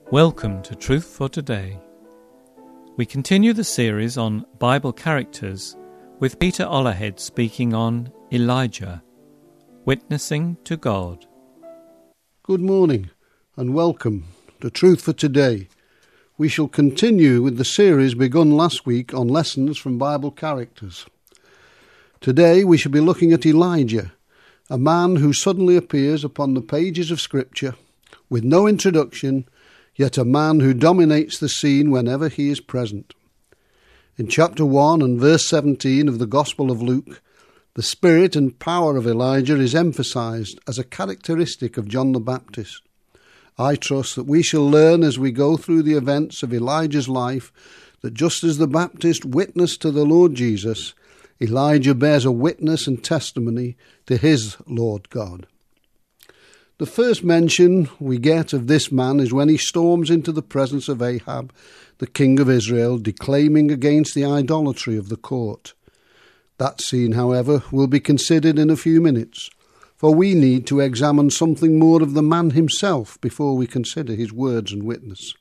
Welcome to Truth for Today. We continue the series on Bible characters with Peter Olahed speaking on Elijah, witnessing to God. Good morning and welcome to Truth for Today. We shall continue with the series begun last week on lessons from Bible characters. Today we shall be looking at Elijah, a man who suddenly appears upon the pages of Scripture with no introduction, yet a man who dominates the scene whenever he is present. In chapter 1 and verse 17 of the Gospel of Luke, the spirit and power of Elijah is emphasized as a characteristic of John the Baptist. I trust that we shall learn as we go through the events of Elijah's life that just as the Baptist witnessed to the Lord Jesus, Elijah bears a witness and testimony to his Lord God. The first mention we get of this man is when he storms into the presence of Ahab, the king of Israel, declaiming against the idolatry of the court. That scene, however, will be considered in a few minutes, for we need to examine something more of the man himself before we consider his words and witness.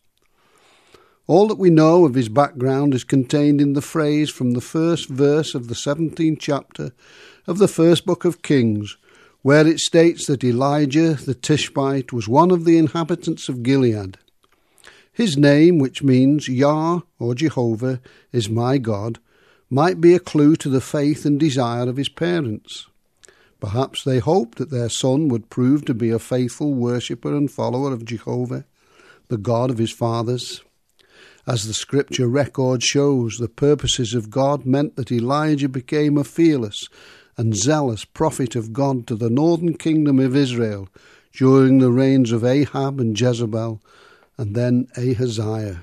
All that we know of his background is contained in the phrase from the first verse of the 17th chapter of the first book of Kings, where it states that Elijah the Tishbite was one of the inhabitants of Gilead. His name, which means Yah or Jehovah is my God, might be a clue to the faith and desire of his parents. Perhaps they hoped that their son would prove to be a faithful worshipper and follower of Jehovah, the God of his fathers. As the scripture record shows, the purposes of God meant that Elijah became a fearless and zealous prophet of God to the northern kingdom of Israel during the reigns of Ahab and Jezebel, and then Ahaziah.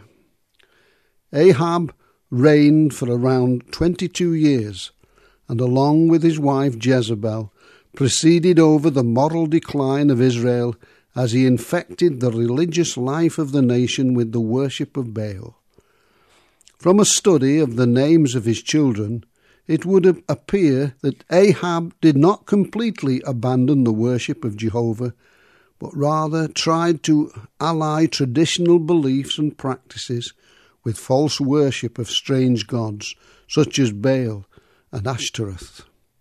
Ahab reigned for around 22 years, and along with his wife Jezebel, proceeded over the moral decline of Israel as he infected the religious life of the nation with the worship of Baal. From a study of the names of his children, it would appear that Ahab did not completely abandon the worship of Jehovah, but rather tried to ally traditional beliefs and practices with false worship of strange gods, such as Baal and Ashtoreth.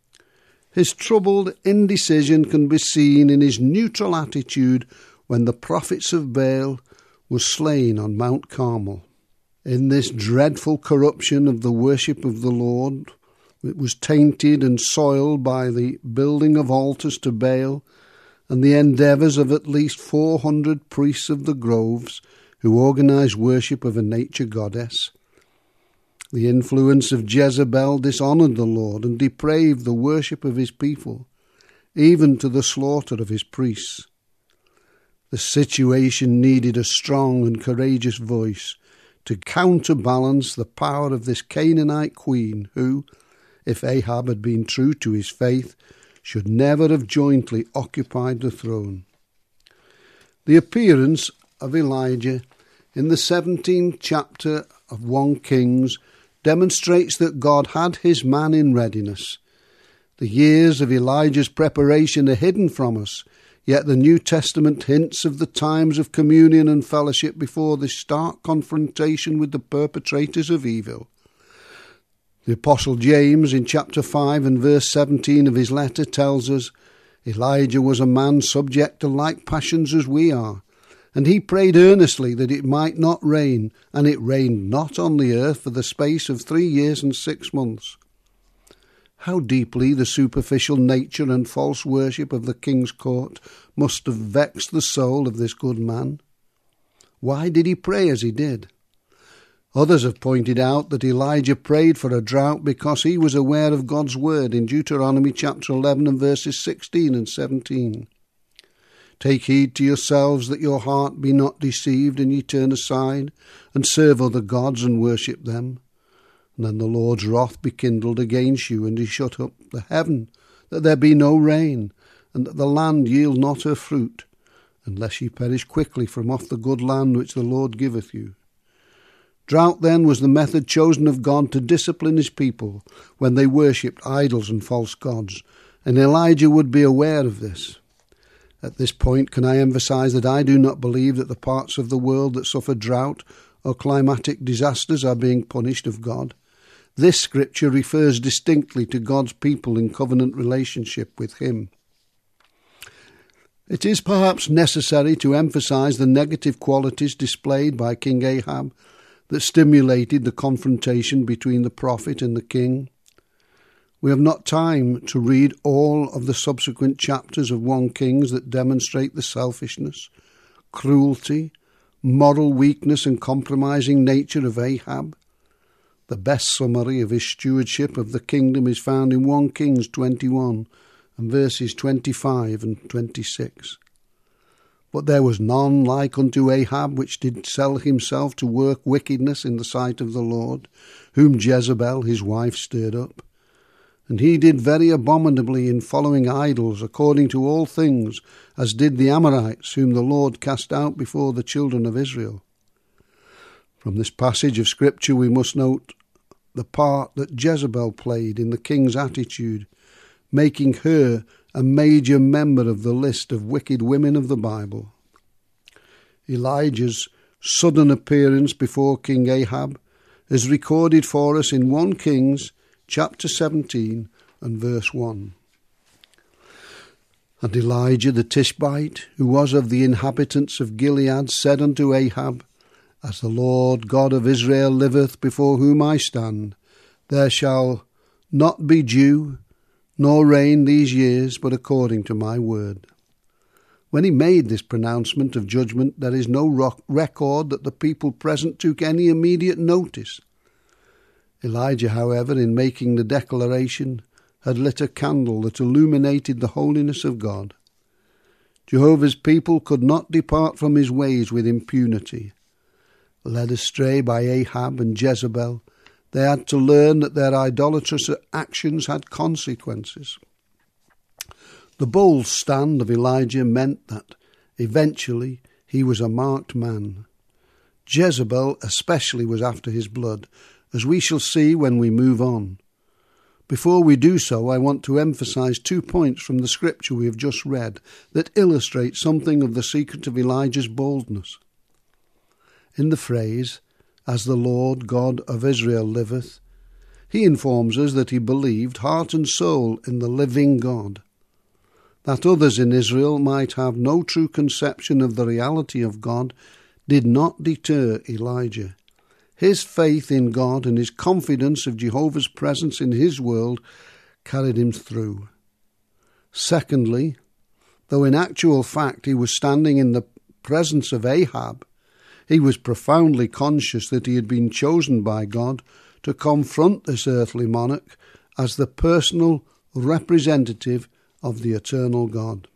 His troubled indecision can be seen in his neutral attitude when the prophets of Baal were slain on Mount Carmel. In this dreadful corruption of the worship of the Lord, it was tainted and soiled by the building of altars to Baal and the endeavours of at least 400 priests of the groves who organised worship of a nature goddess. The influence of Jezebel dishonoured the Lord and depraved the worship of his people, even to the slaughter of his priests. The situation needed a strong and courageous voice to counterbalance the power of this Canaanite queen who, if Ahab had been true to his faith, should never have jointly occupied the throne. The appearance of Elijah in the 17th chapter of 1 Kings demonstrates that God had his man in readiness. The years of Elijah's preparation are hidden from us, yet the New Testament hints of the times of communion and fellowship before this stark confrontation with the perpetrators of evil. The Apostle James, in chapter 5 and verse 17 of his letter, tells us, Elijah was a man subject to like passions as we are, and he prayed earnestly that it might not rain, and it rained not on the earth for the space of 3 years and 6 months. How deeply the superficial nature and false worship of the king's court must have vexed the soul of this good man. Why did he pray as he did? Others have pointed out that Elijah prayed for a drought because he was aware of God's word in Deuteronomy chapter 11 and verses 16 and 17. Take heed to yourselves that your heart be not deceived, and ye turn aside and serve other gods and worship them. And then the Lord's wrath be kindled against you, and he shut up the heaven, that there be no rain, and that the land yield not her fruit, unless ye perish quickly from off the good land which the Lord giveth you. Drought, then, was the method chosen of God to discipline his people when they worshipped idols and false gods, and Elijah would be aware of this. At this point, can I emphasize that I do not believe that the parts of the world that suffer drought or climatic disasters are being punished of God. This scripture refers distinctly to God's people in covenant relationship with him. It is perhaps necessary to emphasize the negative qualities displayed by King Ahab that stimulated the confrontation between the prophet and the king. We have not time to read all of the subsequent chapters of 1 Kings that demonstrate the selfishness, cruelty, moral weakness and compromising nature of Ahab. The best summary of his stewardship of the kingdom is found in 1 Kings 21 and verses 25 and 26. But there was none like unto Ahab, which did sell himself to work wickedness in the sight of the Lord, whom Jezebel his wife stirred up. And he did very abominably in following idols, according to all things, as did the Amorites, whom the Lord cast out before the children of Israel. From this passage of Scripture we must note the part that Jezebel played in the king's attitude, making her a major member of the list of wicked women of the Bible. Elijah's sudden appearance before King Ahab is recorded for us in 1 Kings chapter 17 and verse 1. And Elijah the Tishbite, who was of the inhabitants of Gilead, said unto Ahab, As the Lord God of Israel liveth, before whom I stand, there shall not be dew nor rain these years, but according to my word. When he made this pronouncement of judgment, there is no record that the people present took any immediate notice. Elijah, however, in making the declaration, had lit a candle that illuminated the holiness of God. Jehovah's people could not depart from his ways with impunity. Led astray by Ahab and Jezebel, they had to learn that their idolatrous actions had consequences. The bold stand of Elijah meant that, eventually, he was a marked man. Jezebel especially was after his blood, as we shall see when we move on. Before we do so, I want to emphasize 2 points from the scripture we have just read that illustrate something of the secret of Elijah's boldness. In the phrase, "As the Lord God of Israel liveth," he informs us that he believed heart and soul in the living God. That others in Israel might have no true conception of the reality of God did not deter Elijah. His faith in God and his confidence of Jehovah's presence in his world carried him through. Secondly, though in actual fact he was standing in the presence of Ahab, he was profoundly conscious that he had been chosen by God to confront this earthly monarch as the personal representative of the eternal God.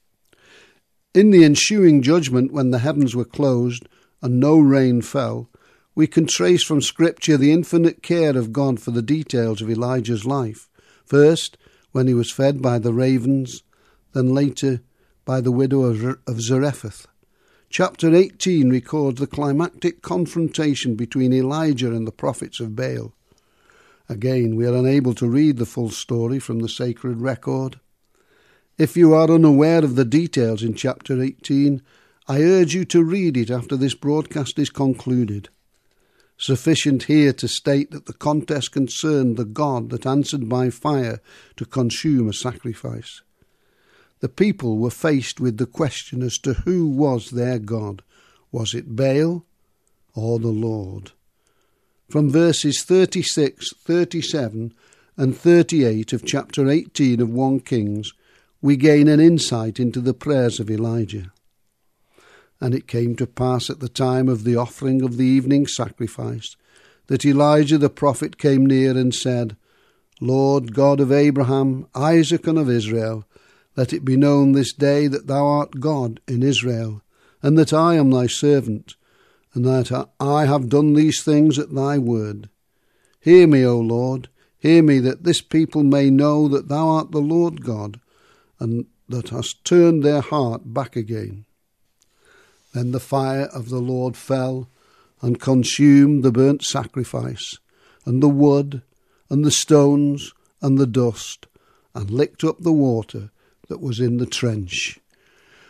In the ensuing judgment, when the heavens were closed and no rain fell, we can trace from Scripture the infinite care of God for the details of Elijah's life. First, when he was fed by the ravens, then later by the widow of Zarephath. Chapter 18 records the climactic confrontation between Elijah and the prophets of Baal. Again, we are unable to read the full story from the sacred record. If you are unaware of the details in chapter 18, I urge you to read it after this broadcast is concluded. Sufficient here to state that the contest concerned the God that answered by fire to consume a sacrifice. The people were faced with the question as to who was their God. Was it Baal or the Lord? From verses 36, 37 and 38 of chapter 18 of 1 Kings, we gain an insight into the prayers of Elijah. And it came to pass at the time of the offering of the evening sacrifice that Elijah the prophet came near and said, Lord God of Abraham, Isaac, and of Israel, let it be known this day that thou art God in Israel, and that I am thy servant, and that I have done these things at thy word. Hear me, O Lord, hear me, that this people may know that thou art the Lord God, and that hast turned their heart back again. Then the fire of the Lord fell and consumed the burnt sacrifice, and the wood, and the stones, and the dust, and licked up the water that was in the trench.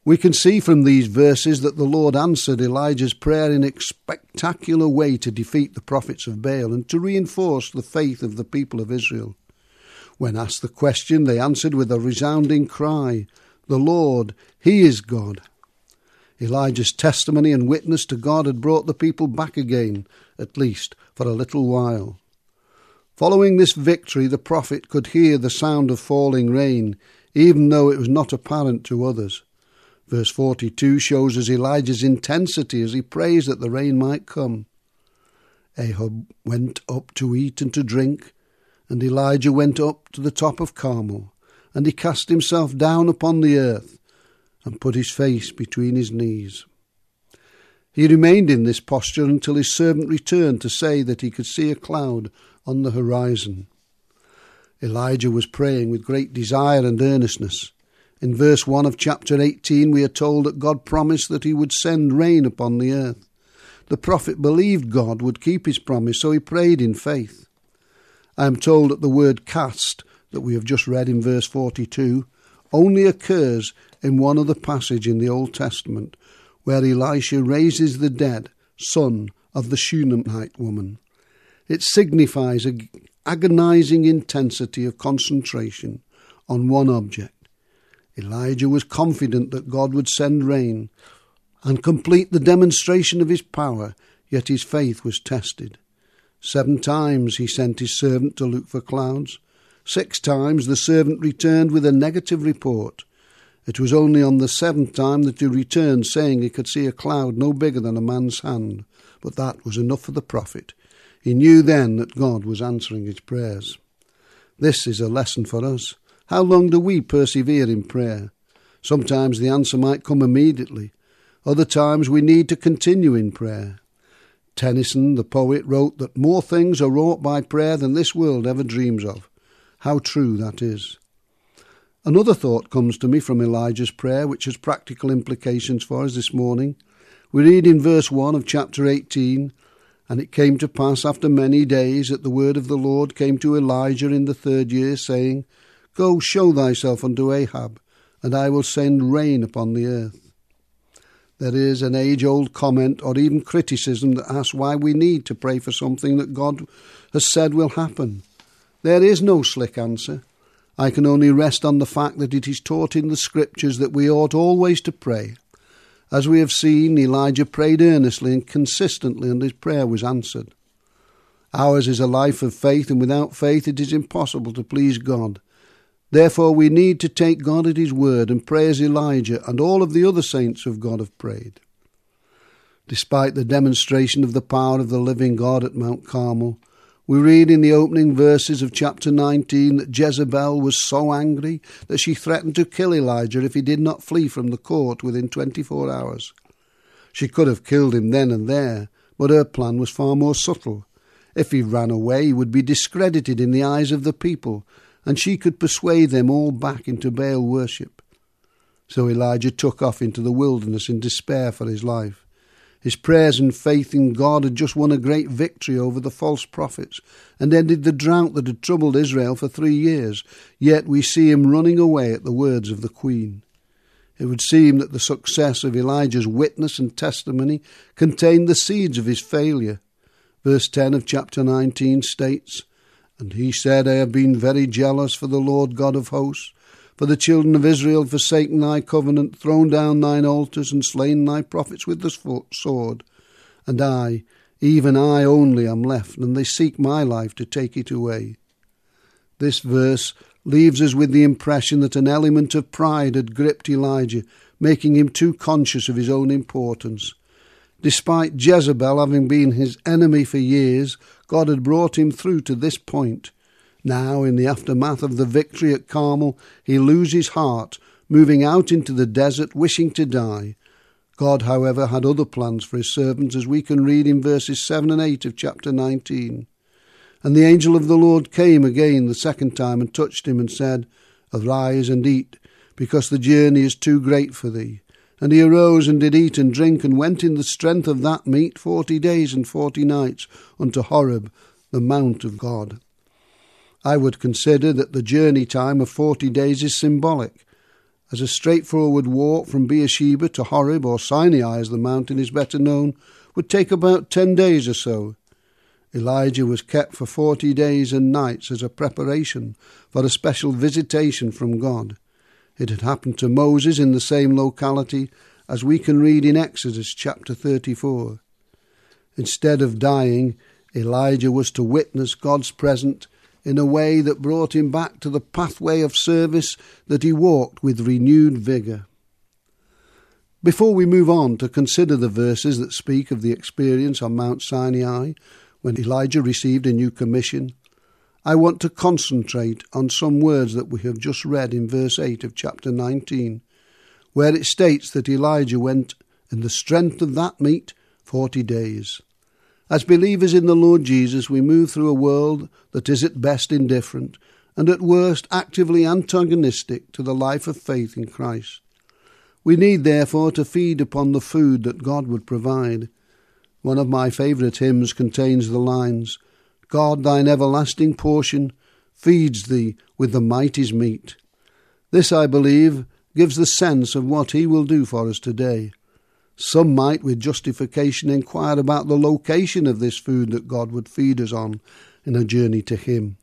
We can see from these verses that the Lord answered Elijah's prayer in a spectacular way to defeat the prophets of Baal and to reinforce the faith of the people of Israel. When asked the question, they answered with a resounding cry, "The Lord, He is God." Elijah's testimony and witness to God had brought the people back again, at least for a little while. Following this victory, the prophet could hear the sound of falling rain, even though it was not apparent to others. Verse 42 shows us Elijah's intensity as he prays that the rain might come. Ahab went up to eat and to drink, and Elijah went up to the top of Carmel, and he cast himself down upon the earth and put his face between his knees. He remained in this posture until his servant returned to say that he could see a cloud on the horizon. Elijah was praying with great desire and earnestness. In verse 1 of chapter 18 we are told that God promised that he would send rain upon the earth. The prophet believed God would keep his promise, so he prayed in faith. I am told that the word cast, that we have just read in verse 42, only occurs in one other passage in the Old Testament, where Elisha raises the dead son of the Shunammite woman. It signifies an agonizing intensity of concentration on one object. Elijah was confident that God would send rain and complete the demonstration of his power, yet his faith was tested. 7 times he sent his servant to look for clouds. 6 times the servant returned with a negative report. It was only on the 7th time that he returned, saying he could see a cloud no bigger than a man's hand. But that was enough for the prophet. He knew then that God was answering his prayers. This is a lesson for us. How long do we persevere in prayer? Sometimes the answer might come immediately. Other times we need to continue in prayer. Tennyson, the poet, wrote that more things are wrought by prayer than this world ever dreams of. How true that is. Another thought comes to me from Elijah's prayer, which has practical implications for us this morning. We read in verse 1 of chapter 18, "And it came to pass after many days that the word of the Lord came to Elijah in the 3rd year, saying, Go, show thyself unto Ahab, and I will send rain upon the earth." There is an age-old comment or even criticism that asks why we need to pray for something that God has said will happen. There is no slick answer. I can only rest on the fact that it is taught in the Scriptures that we ought always to pray. As we have seen, Elijah prayed earnestly and consistently, and his prayer was answered. Ours is a life of faith, and without faith it is impossible to please God. Therefore we need to take God at his word and pray as Elijah and all of the other saints of God have prayed. Despite the demonstration of the power of the living God at Mount Carmel, we read in the opening verses of chapter 19 that Jezebel was so angry that she threatened to kill Elijah if he did not flee from the court within 24 hours. She could have killed him then and there, but her plan was far more subtle. If he ran away, he would be discredited in the eyes of the people, and she could persuade them all back into Baal worship. So Elijah took off into the wilderness in despair for his life. His prayers and faith in God had just won a great victory over the false prophets and ended the drought that had troubled Israel for 3 years, yet we see him running away at the words of the queen. It would seem that the success of Elijah's witness and testimony contained the seeds of his failure. Verse 10 of chapter 19 states, "And he said, I have been very jealous for the Lord God of hosts, for the children of Israel have forsaken thy covenant, thrown down thine altars, and slain thy prophets with the sword. And I, even I only, am left, and they seek my life to take it away." This verse leaves us with the impression that an element of pride had gripped Elijah, making him too conscious of his own importance. Despite Jezebel having been his enemy for years, God had brought him through to this point. Now, in the aftermath of the victory at Carmel, he loses heart, moving out into the desert, wishing to die. God, however, had other plans for his servants, as we can read in verses 7 and 8 of chapter 19. "And the angel of the Lord came again the 2nd time and touched him and said, Arise and eat, because the journey is too great for thee. And he arose and did eat and drink, and went in the strength of that meat 40 days and 40 nights unto Horeb, the mount of God." I would consider that the journey time of 40 days is symbolic. as a straightforward walk from Beersheba to Horeb, or Sinai as the mountain is better known, would take about 10 days or so. Elijah was kept for 40 days and nights as a preparation for a special visitation from God. It had happened to Moses in the same locality, as we can read in Exodus chapter 34. Instead of dying, Elijah was to witness God's presence in a way that brought him back to the pathway of service that he walked with renewed vigour. Before we move on to consider the verses that speak of the experience on Mount Sinai when Elijah received a new commission, I want to concentrate on some words that we have just read in verse 8 of chapter 19, where it states that Elijah went in the strength of that meat 40 days. As believers in the Lord Jesus, we move through a world that is at best indifferent and at worst actively antagonistic to the life of faith in Christ. We need, therefore, to feed upon the food that God would provide. One of my favourite hymns contains the lines, "God, thine everlasting portion, feeds thee with the mighty's meat." This, I believe, gives the sense of what he will do for us today. Some might, with justification, inquire about the location of this food that God would feed us on in a journey to him.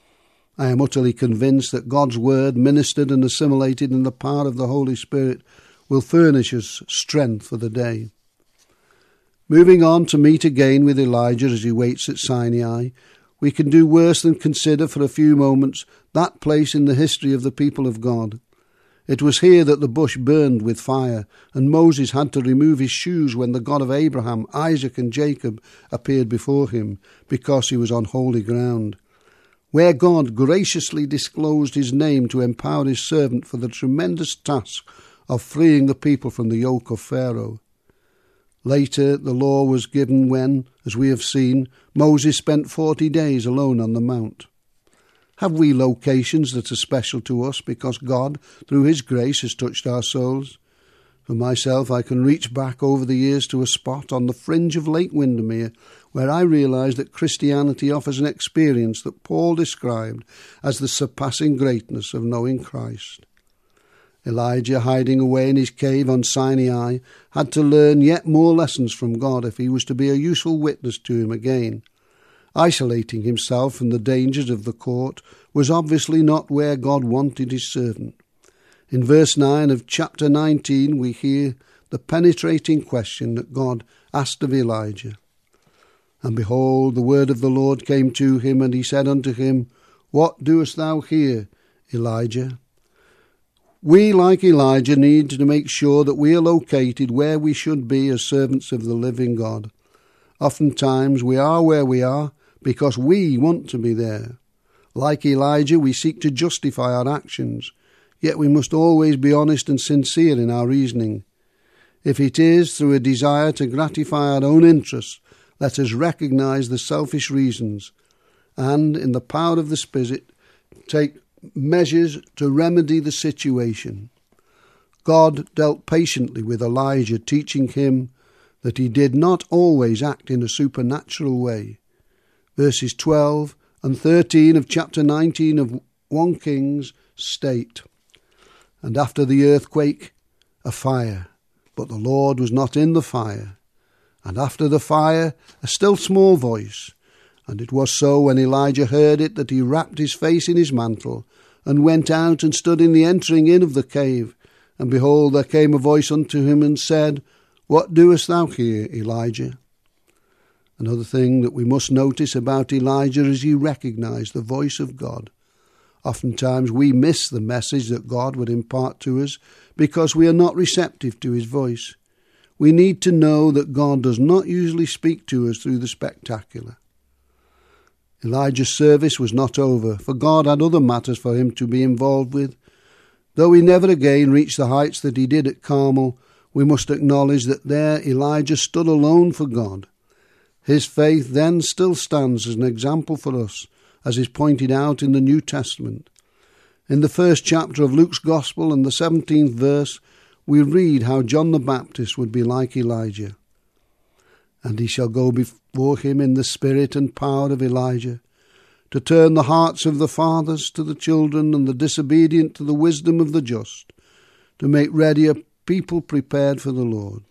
I am utterly convinced that God's word, ministered and assimilated in the power of the Holy Spirit, will furnish us strength for the day. Moving on to meet again with Elijah as he waits at Sinai, we can do worse than consider for a few moments that place in the history of the people of God. It was here that the bush burned with fire, and Moses had to remove his shoes when the God of Abraham, Isaac and Jacob appeared before him, because he was on holy ground. Where God graciously disclosed his name to empower his servant for the tremendous task of freeing the people from the yoke of Pharaoh. Later, the law was given when, as we have seen, Moses spent 40 days alone on the mount. Have we locations that are special to us because God, through his grace, has touched our souls? For myself, I can reach back over the years to a spot on the fringe of Lake Windermere where I realised that Christianity offers an experience that Paul described as the surpassing greatness of knowing Christ. Elijah, hiding away in his cave on Sinai, had to learn yet more lessons from God if he was to be a useful witness to him again. Isolating himself from the dangers of the court was obviously not where God wanted his servant. In verse 9 of chapter 19 we hear the penetrating question that God asked of Elijah. And behold, the word of the Lord came to him, and he said unto him, What doest thou here, Elijah? We, like Elijah, need to make sure that we are located where we should be as servants of the living God. Oftentimes we are where we are because we want to be there. Like Elijah, we seek to justify our actions, yet we must always be honest and sincere in our reasoning. If it is through a desire to gratify our own interests, let us recognise the selfish reasons and, in the power of the Spirit, take measures to remedy the situation. God dealt patiently with Elijah, teaching him that he did not always act in a supernatural way. Verses 12 and 13 of chapter 19 of 1 Kings state, And after the earthquake, a fire, but the Lord was not in the fire. And after the fire, a still small voice. And it was so, when Elijah heard it, that he wrapped his face in his mantle, and went out and stood in the entering in of the cave. And behold, there came a voice unto him, and said, What doest thou here, Elijah? Another thing that we must notice about Elijah is he recognised the voice of God. Oftentimes we miss the message that God would impart to us because we are not receptive to his voice. We need to know that God does not usually speak to us through the spectacular. Elijah's service was not over, for God had other matters for him to be involved with. Though he never again reached the heights that he did at Carmel, we must acknowledge that there Elijah stood alone for God. His faith then still stands as an example for us, as is pointed out in the New Testament. In the first chapter of Luke's Gospel and the 17th verse, we read how John the Baptist would be like Elijah. And he shall go before him in the spirit and power of Elijah, to turn the hearts of the fathers to the children, and the disobedient to the wisdom of the just, to make ready a people prepared for the Lord.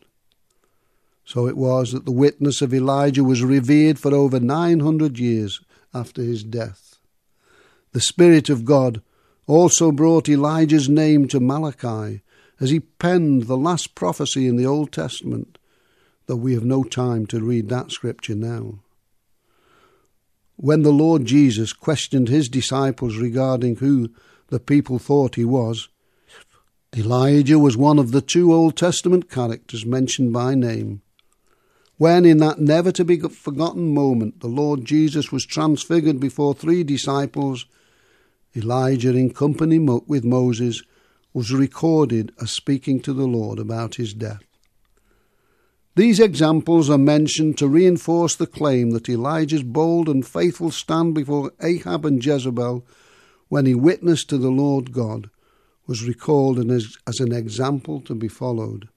So it was that the witness of Elijah was revered for over 900 years after his death. The Spirit of God also brought Elijah's name to Malachi as he penned the last prophecy in the Old Testament, though we have no time to read that scripture now. When the Lord Jesus questioned his disciples regarding who the people thought he was, Elijah was one of the 2 Old Testament characters mentioned by name. When in that never-to-be-forgotten moment the Lord Jesus was transfigured before 3 disciples, Elijah, in company with Moses, was recorded as speaking to the Lord about his death. These examples are mentioned to reinforce the claim that Elijah's bold and faithful stand before Ahab and Jezebel when he witnessed to the Lord God was recalled as an example to be followed.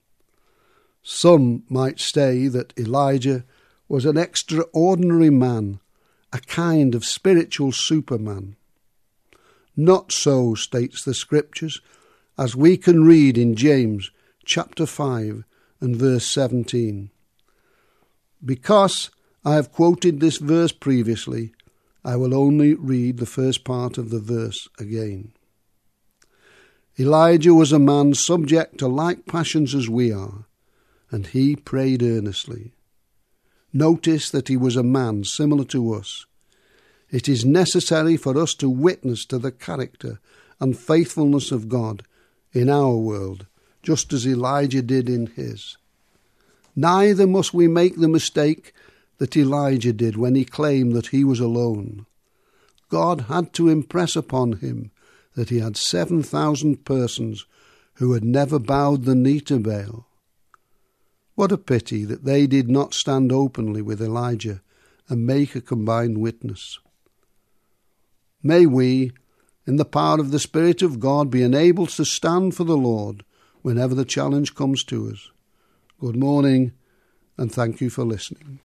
Some might say that Elijah was an extraordinary man, a kind of spiritual superman. Not so, states the Scriptures, as we can read in James chapter 5 and verse 17. Because I have quoted this verse previously, I will only read the first part of the verse again. Elijah was a man subject to like passions as we are, and he prayed earnestly. Notice that he was a man similar to us. It is necessary for us to witness to the character and faithfulness of God in our world, just as Elijah did in his. Neither must we make the mistake that Elijah did when he claimed that he was alone. God had to impress upon him that he had 7,000 persons who had never bowed the knee to Baal. What a pity that they did not stand openly with Elijah and make a combined witness. May we, in the power of the Spirit of God, be enabled to stand for the Lord whenever the challenge comes to us. Good morning, and thank you for listening.